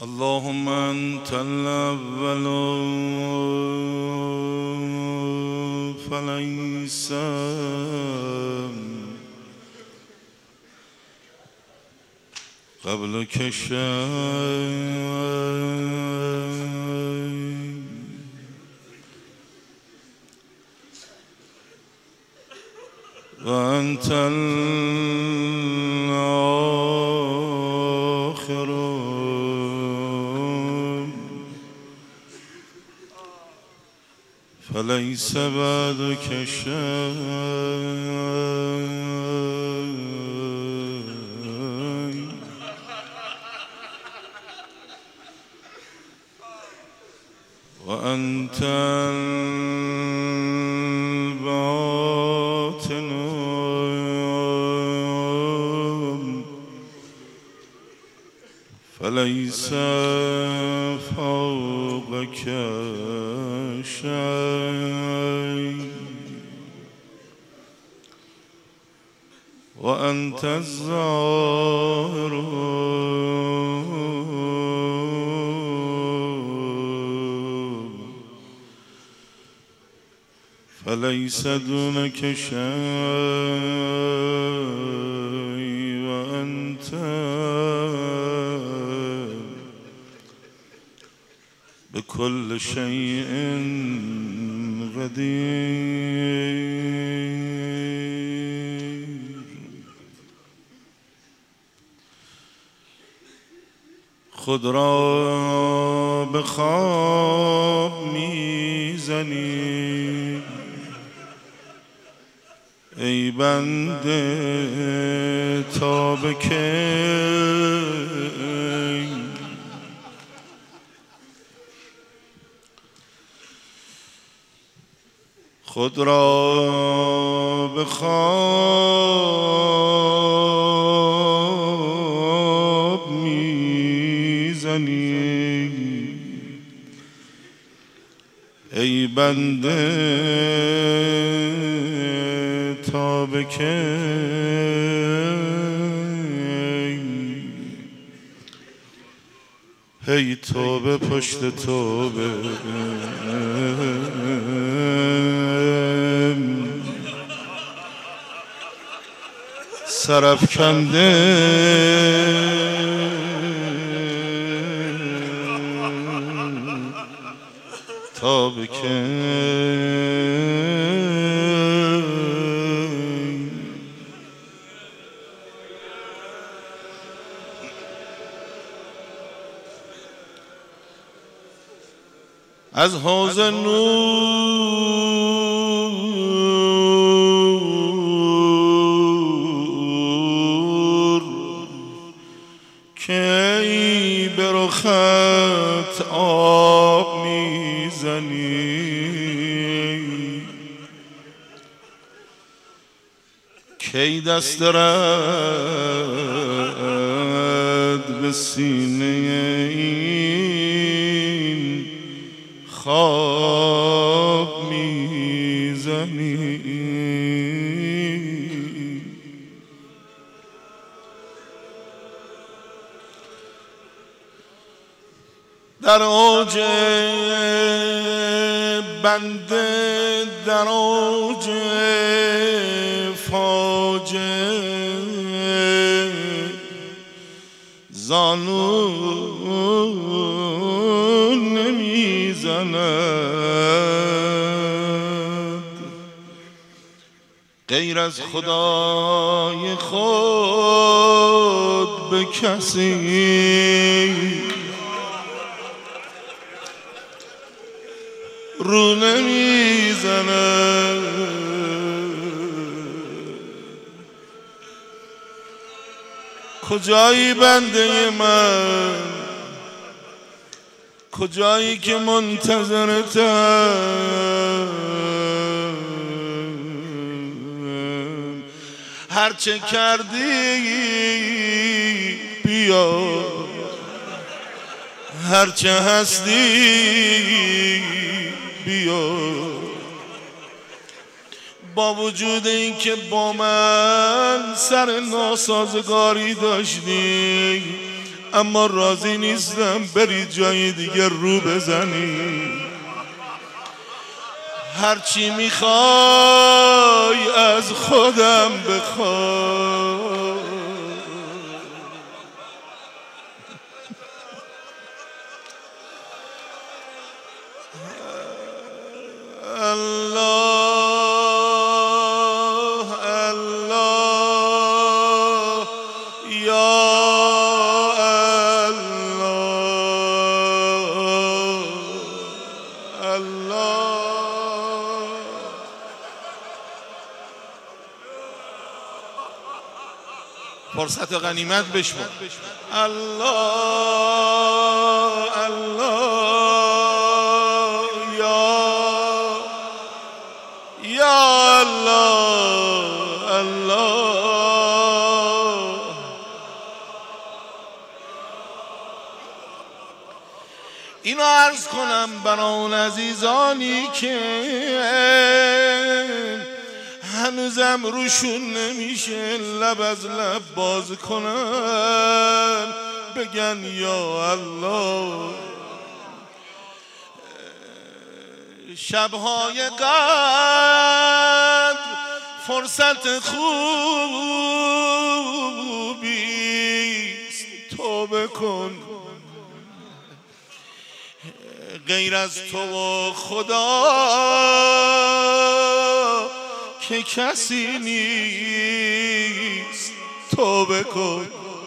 اللهم أنت الأول فليس قبلك شيء وأنت الآخر فليس بعدك شيء وأنت الباطن فليس فوقك شيء وأنت الظاهر فليس دونك شيء وأنت بكل شيء قدير. خود را به خواب میزنی ای بنده تا به کی خود را به خواب میزنی ای بنده تا به کی هی توبه پشت توبه سرافکنده تا به کی از حوض نور کی به رخت آب میزنی کی دست رد به سینه این خواب میزنی در اوج بنده در اوج فاجعه زانو نمیزند غیر از خدای خود به کسی رو نمیزند کجایی بنده من کجایی که منتظرتم هرچه کردی بیا هرچه هستی بیا با وجود این که با من سر ناسازگاری داشتی اما راضی نیستم بری جای دیگه رو بزنی. هرچی میخوای از خودم بخوای. الله الله یا الله الله. فرصت غنیمت بشمار. الله الله یا الله الله. اینو عرض کنم برای اون عزیزانی که هنوزم روشون نمیشه لب از لب باز کنن بگن یا الله. شبهای قدر فرصت خوبیست، توبه کن. غیر از تو و خدا که کسی نیست، توبه کن.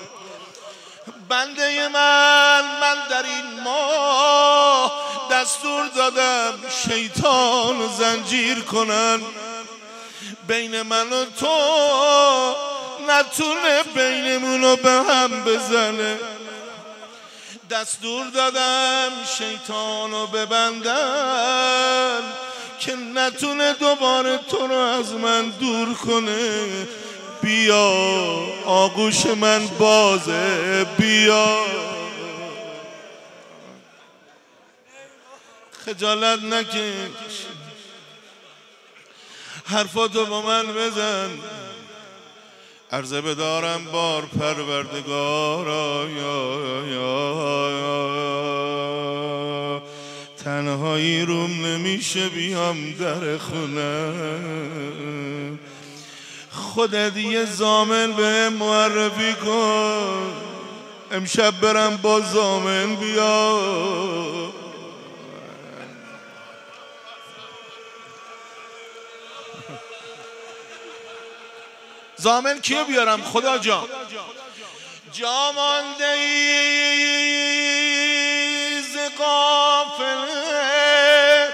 بنده من در این ماه دستور دادم شیطان زنجیر کنن، بین من و تو نتونه بینمونو به هم بزنه. دستور دادم شیطانو ببندن که نتونه دوباره تو رو از من دور کنه. بیا آغوش من بازه، بیا. خجالت نکش، حرفاتو با من بزن. عرضه بدارم بار پروردگارا تنهایی روم نمیشه بیام در خونه. خودت یه ضامن به معرفی کن، امشب برم با ضامن بیا. ضامن کیو بیارم خدا جان؟ جا مانده ای ز قافله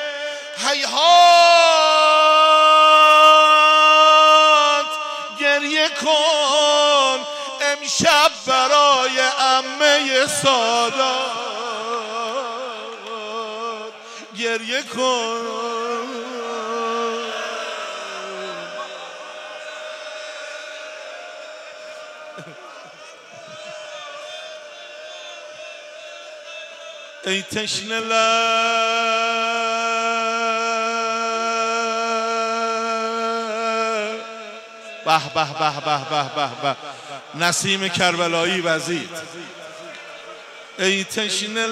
هیهات گریه کن امشب برای عمه سادات گریه کن. ای تشنه لب به به به به به به به نسیم کربلایی وزید. ای تشنه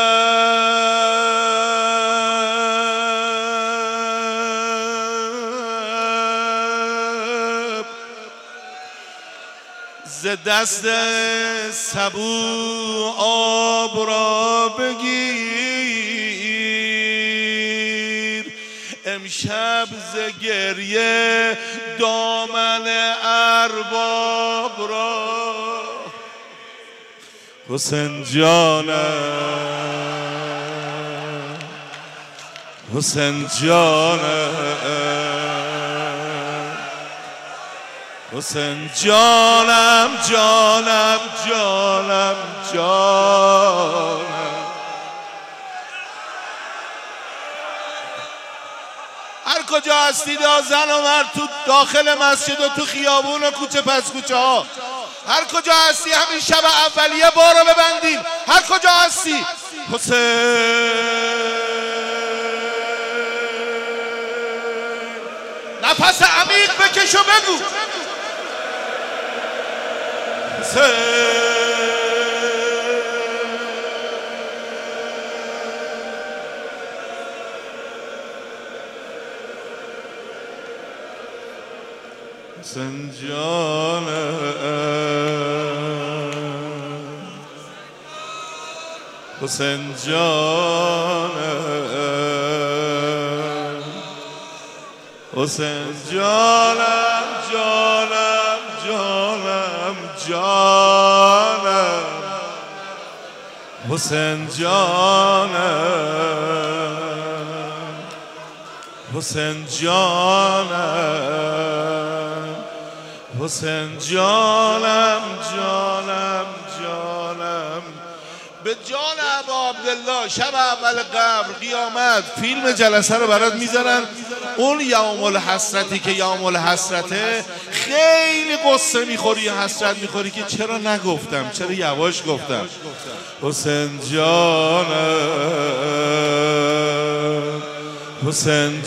لب ز دست سبو آب را بگیر امشب ز گریه دامن ارباب را. حسین جانم حسین جانم حسین جانم جانم جانم جانم. هر کجا هستی زن و مرد تو داخل مسجد و تو خیابون و کوچه پس کوچه ها، هر کجا هستی همین شب اولیه بارو ببندیم. هر کجا هستی حسین نفس عمیق بکش و بگو حسین حسین جانم حسین جانم حسین جانم جانم جانم جانم حسین جانم حسین جانم حسین جانم جانم جانم به جان ابا عبدالله شب اول قبر قیامت فیلم جلسه رو برات میذارن. اون یوم الحسرتی که یوم الحسرته خیلی قصه میخوری، حسرت میخوری که چرا نگفتم، چرا یواش گفتم. حسین جانم حسین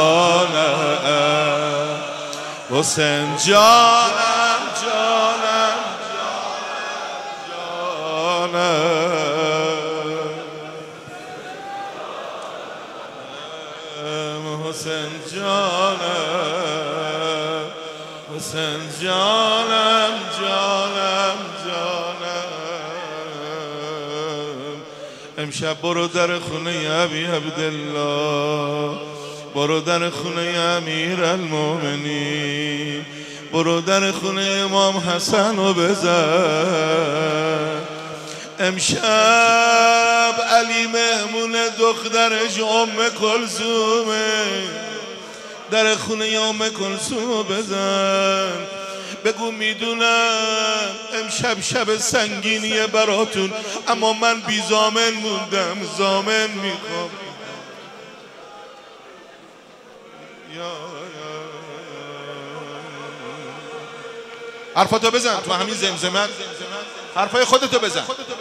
جانم حسین جانم جانم جانم حسین جانم حسین جانم جانم جانم امشب برو در خونه ابی عبدالله، برو در خونه امیر المومنین، برو در خونه امام حسن و بزن. امشب علی مهمون دخترش ام کلثومه، در خونه ام کلثوم بزن، بگو میدونم امشب شب سنگینیه براتون، اما من بی ضامن موندم، ضامن میخوام. حرفاتو بزن تو همین زمزمت، حرفای خودتو بزن.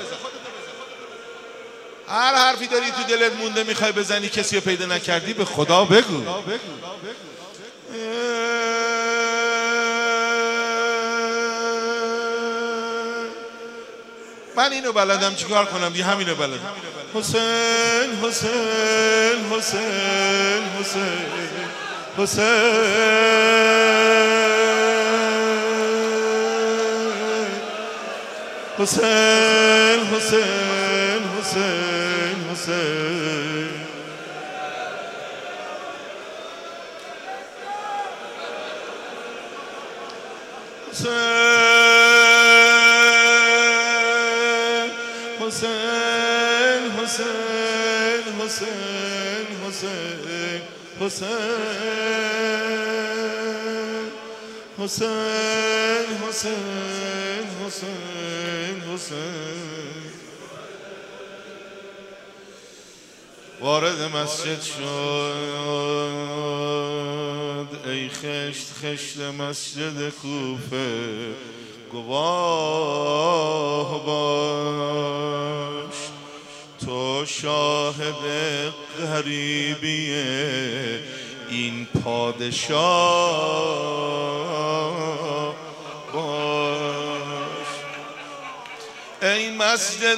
هر حرفی داری تو دلت مونده میخوای بزنی کسی رو پیدا نکردی به خدا بگو. من اینو بلدم چیکار کنم دیگه، همینو بلدم. حسین حسین حسین حسین حسین حسین حسین حسین حسین حسین حسین حسین حسین حسین حسین حسین حسین حسین وارد مسجد شد ای خشت خشت مسجد کوفه، گواه باش تو شاهد غریبی این پادشاه باش. ای مسجد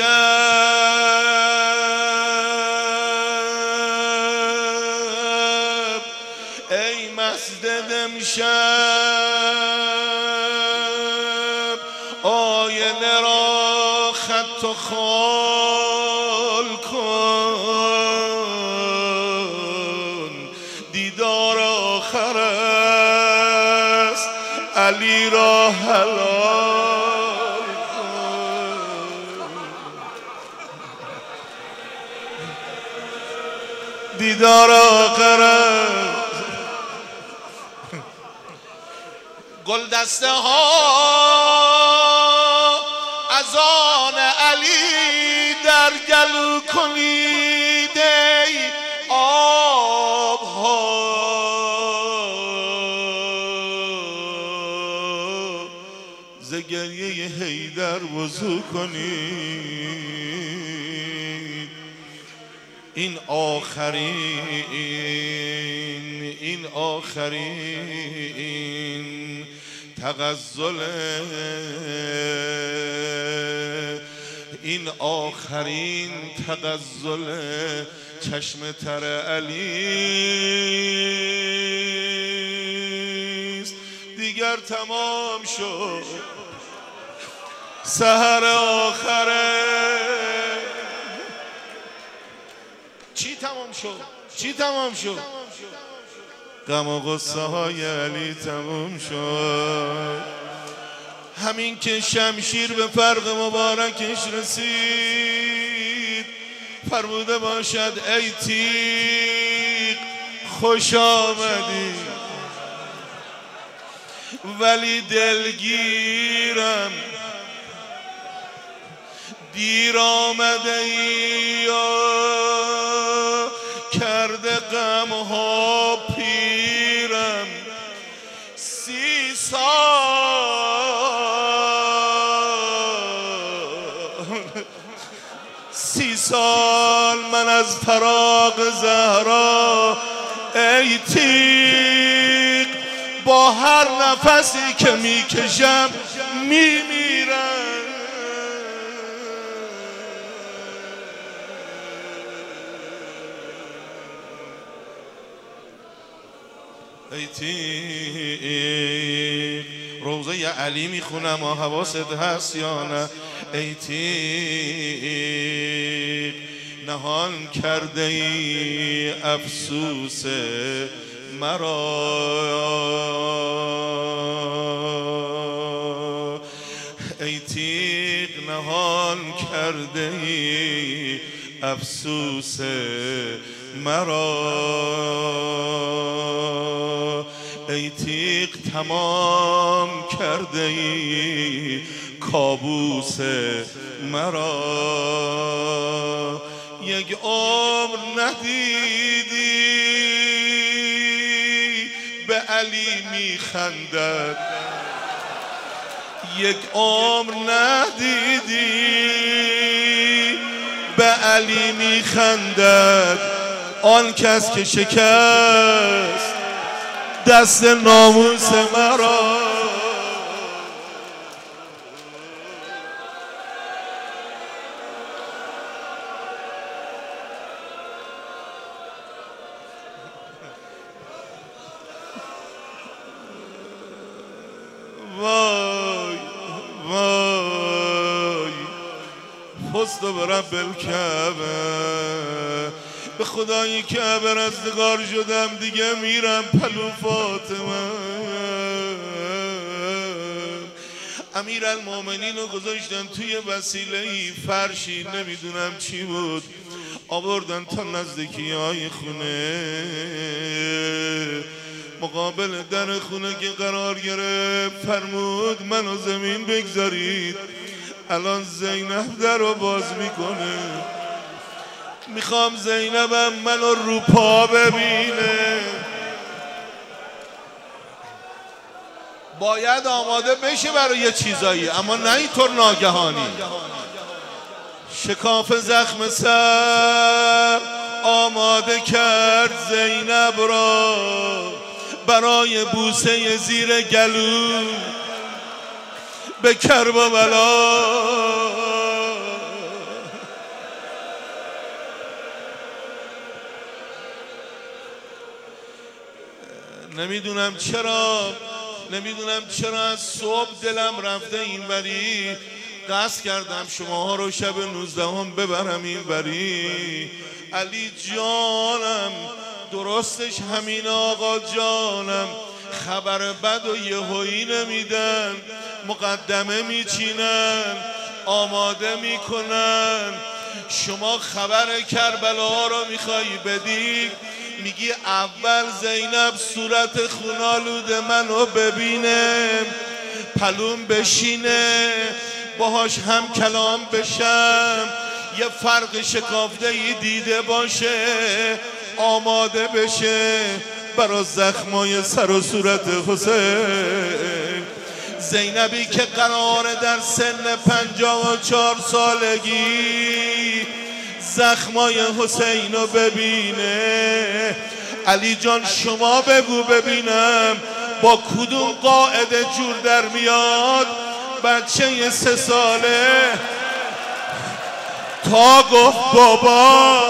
امشب، ای مسجد امشب، آینه را خط و خال کن، دیدار آخر است علی را حلال کن. دیدار آخر است. گلدسته ها از آن علی در گلو کنید، ای آبها ز گریه حیدر وضو کنید. این آخرین تغزل، این آخرین تغزل چشم تر علی است. دیگر تمام شد، سحر آخره. چی تمام شد؟ چی تمام شد؟ غم و غصه های علی تمام شد. همین که شمشیر به فرق مبارکش رسید، فرموده باشد ای تیغ خوش آمدی، ولی دلگیرم دیر آمده ای، کرده غم ها پیرم. 30 سال من از فراق زهرا ای تیغ، با هر نفسی که میکشم میمیرم. ای تیغ، روضه علی میخونم و حواست هست یا نه؟ ای تیغ، نهان کرده ای افسوس مرا، ای تیغ نهان کرده ای افسوس مرا، ای تیغ تمام کرده ای کابوس مرا. یک عمر ندیدی به علی میخندد، یک عمر ندیدی به علی میخندد. آن کس که شکست دست ناموس مرا، وای وای فزت برب الکعبه، به خدای کعبه رستگار شدم، دیگه میرم پلو فاطمه. امیرالمومنین رو گذاشتن توی وسیله‌ای، فرشی نمیدونم چی بود، آوردن تا نزدیکی های خونه. مقابل در خونه که قرار گرفت فرمود منو زمین بگذارید، الان زینب در رو باز میکنه، میخوام زینبم منو رو پا ببینه. باید آماده بشه برای یه چیزایی، اما نه اینطور ناگهانی. شکاف زخم سر آماده کرد زینب را برای بوسه زیر گلو به کربلا. نمیدونم چرا از صبح دلم رفته اینوری، قصد کردم شماها رو شب 19 ببرم اینوری. علی جانم، درستش همین آقا جانم، خبر بد و یهویی نمیدن، مقدمه میچینن، آماده میکنن. شما خبر کربلا رو میخوای بدی، میگی اول زینب صورت خونالود منو ببینه، پلوم بشینه، باهاش هم کلام بشم، یه فرق شکافته‌ای دیده باشه، آماده بشه برا زخمای سر و صورت حسین. زینبی که قراره در سن 54 سالگی زخمای حسین رو ببینه. علی جان شما بگو ببینم با کدوم قاعده جور در میاد بچه 3 ساله تا گفت بابا،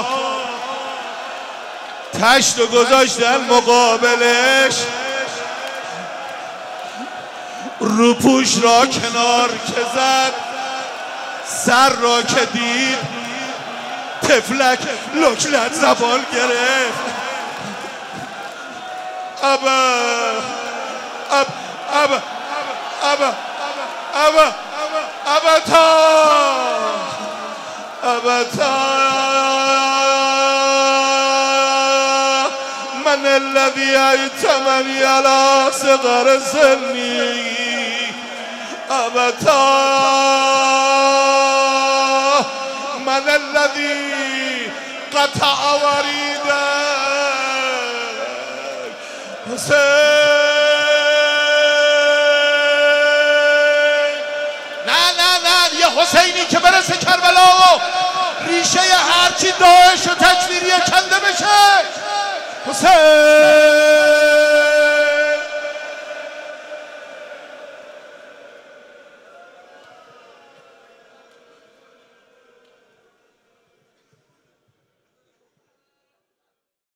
تشت و گذاشتن مقابلش، روپوش را کنار که زد، سر را که دید تفلک لکنت زبان گرفت. من الذي ایتمنی علی صغر سنی ابتا، من الذي قطع وریده حسین. نه یه حسینی که برسه کربلا و ریشه هرچی داعش و تکفیری